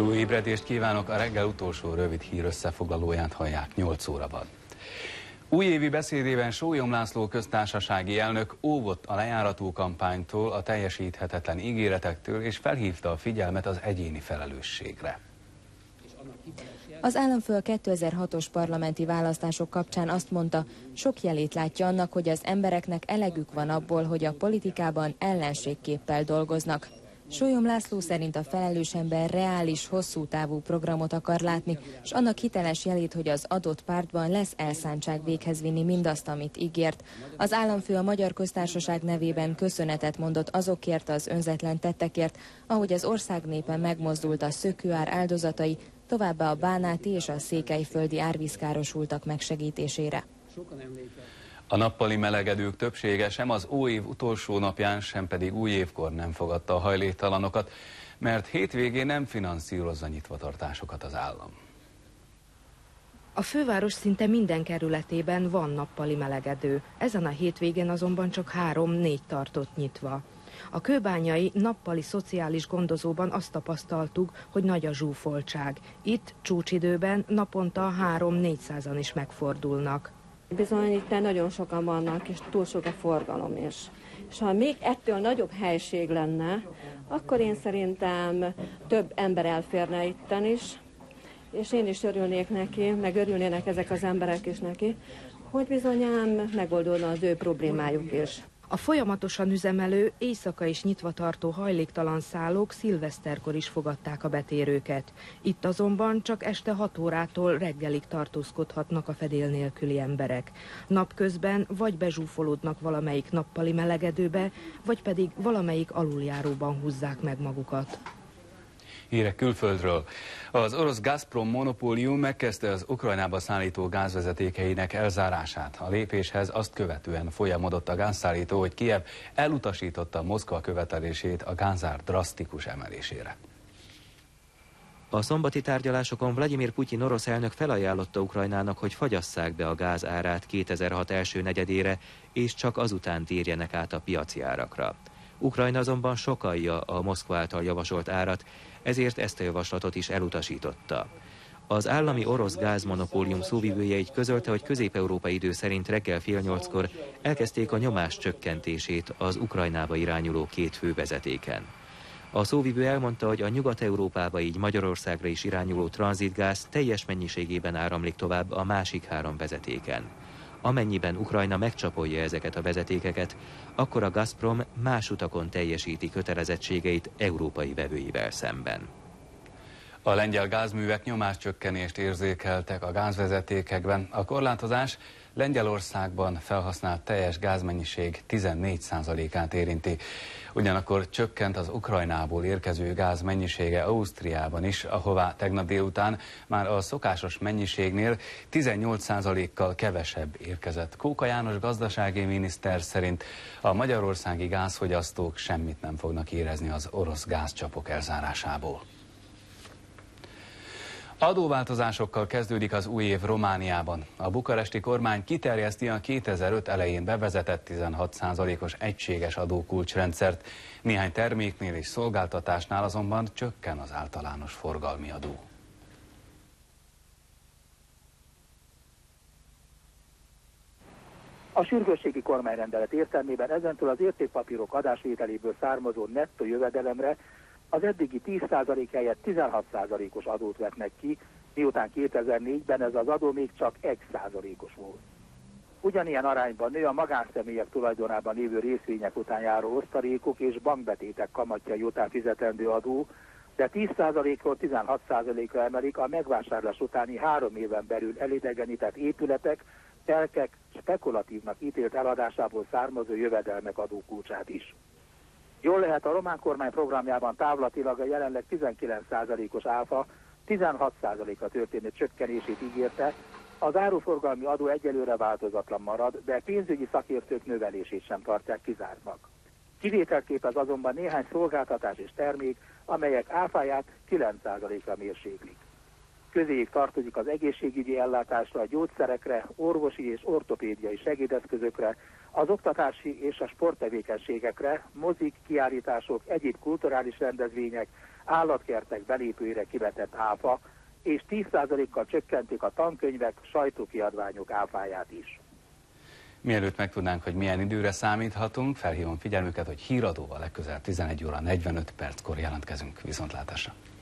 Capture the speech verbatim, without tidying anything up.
Jó ébredést kívánok! A reggel utolsó rövid hír összefoglalóját hallják nyolc óraban. Újévi beszédében Sólyom László köztársasági elnök óvott a lejárató kampánytól, a teljesíthetetlen ígéretektől, és felhívta a figyelmet az egyéni felelősségre. Az államfő a kétezer-hatos parlamenti választások kapcsán azt mondta, sok jelét látja annak, hogy az embereknek elegük van abból, hogy a politikában ellenségképpel dolgoznak. Sólyom László szerint a felelős ember reális, hosszú távú programot akar látni, és annak hiteles jelét, hogy az adott pártban lesz elszántság véghez vinni mindazt, amit ígért. Az államfő a Magyar Köztársaság nevében köszönetet mondott azokért az önzetlen tettekért, ahogy az ország népe megmozdult a szökőár áldozatai, továbbá a bánáti és a székelyföldi árvízkárosultak megsegítésére. A nappali melegedők többsége sem az óév utolsó napján, sem pedig újévkor nem fogadta a hajléktalanokat, mert hétvégén nem finanszírozza nyitvatartásokat az állam. A főváros szinte minden kerületében van nappali melegedő, ezen a hétvégén azonban csak három-négy tartott nyitva. A kőbányai nappali szociális gondozóban azt tapasztaltuk, hogy nagy a zsúfoltság. Itt csúcsidőben naponta három-négyszázan is megfordulnak. Bizony itt nagyon sokan vannak, és túl sok a forgalom is. És ha még ettől nagyobb helység lenne, akkor én szerintem több ember elférne itten is, és én is örülnék neki, meg örülnének ezek az emberek is neki, hogy bizonyám megoldódna az ő problémájuk is. A folyamatosan üzemelő, éjszaka is nyitva tartó hajléktalan szállók szilveszterkor is fogadták a betérőket. Itt azonban csak este hat órától reggelig tartózkodhatnak a fedél nélküli emberek. Napközben vagy bezsúfolódnak valamelyik nappali melegedőbe, vagy pedig valamelyik aluljáróban húzzák meg magukat. Hírek külföldről. Az orosz Gazprom monopólium megkezdte az Ukrajnába szállító gázvezetékeinek elzárását. A lépéshez azt követően folyamodott a gázszállító, hogy Kijev elutasította Moszkva követelését a gázár drasztikus emelésére. A szombati tárgyalásokon Vladimir Putyin orosz elnök felajánlotta Ukrajnának, hogy fagyasszák be a gáz árát kétezer-hat első negyedére, és csak azután térjenek át a piaci árakra. Ukrajna azonban sokkalja a Moszkva által javasolt árat, ezért ezt a javaslatot is elutasította. Az állami orosz gázmonopólium szóvivője így közölte, hogy közép-európai idő szerint reggel fél nyolckor elkezdték a nyomás csökkentését az Ukrajnába irányuló két fővezetéken. A szóvivő elmondta, hogy a Nyugat-Európába, így Magyarországra is irányuló tranzitgáz teljes mennyiségében áramlik tovább a másik három vezetéken. Amennyiben Ukrajna megcsapolja ezeket a vezetékeket, akkor a Gazprom más utakon teljesíti kötelezettségeit európai vevőivel szemben. A lengyel gázművek nyomáscsökkenést érzékeltek a gázvezetékekben. A korlátozás Lengyelországban felhasznált teljes gázmennyiség tizennégy százalékát érinti. Ugyanakkor csökkent az Ukrajnából érkező gáz mennyisége Ausztriában is, ahová tegnap délután már a szokásos mennyiségnél tizennyolc százalékkal kevesebb érkezett. Kóka János gazdasági miniszter szerint a magyarországi gázfogyasztók semmit nem fognak érezni az orosz gázcsapok elzárásából. Adóváltozásokkal kezdődik az új év Romániában. A bukaresti kormány kiterjeszti a kétezer-öt elején bevezetett tizenhat százalékos egységes adókulcsrendszert. Néhány terméknél és szolgáltatásnál azonban csökken az általános forgalmi adó. A sürgősségi kormányrendelet értelmében ezentől az értékpapírok adásvételéből származó nettó jövedelemre az eddigi tíz százalék helyett tizenhat százalékos adót vetnek ki, miután kétezer-négyben ez az adó még csak egy százalékos volt. Ugyanilyen arányban nő a magánszemélyek tulajdonában lévő részvények után járó osztalékok és bankbetétek kamatjai után fizetendő adó, de tíz százalékról tizenhat százalékra emelik a megvásárlás utáni három éven belül elidegenített épületek, telkek spekulatívnak ítélt eladásából származó jövedelmek adókulcsát is. Jól lehet, a román kormány programjában távlatilag a jelenleg tizenkilenc százalékos áfa tizenhat százalékra történő csökkenését ígérte, az áruforgalmi adó egyelőre változatlan marad, de pénzügyi szakértők növelését sem tartják kizártnak. Kivételkép az azonban néhány szolgáltatás és termék, amelyek áfáját kilenc százalékra mérséklik. közéjük tartozik az egészségügyi ellátásra, a gyógyszerekre, orvosi és ortopédiai segédeszközökre, az oktatási és a sporttevékenységekre, mozik, kiállítások, egyéb kulturális rendezvények, állatkertek belépőire kivetett áfa, és tíz százalékkal csökkentik a tankönyvek, sajtókiadványok áfáját is. Mielőtt megtudnánk, hogy milyen időre számíthatunk, felhívom figyelmüket, hogy híradóval legközelebb tizenegy óra negyvenöt perckor jelentkezünk. Viszontlátásra!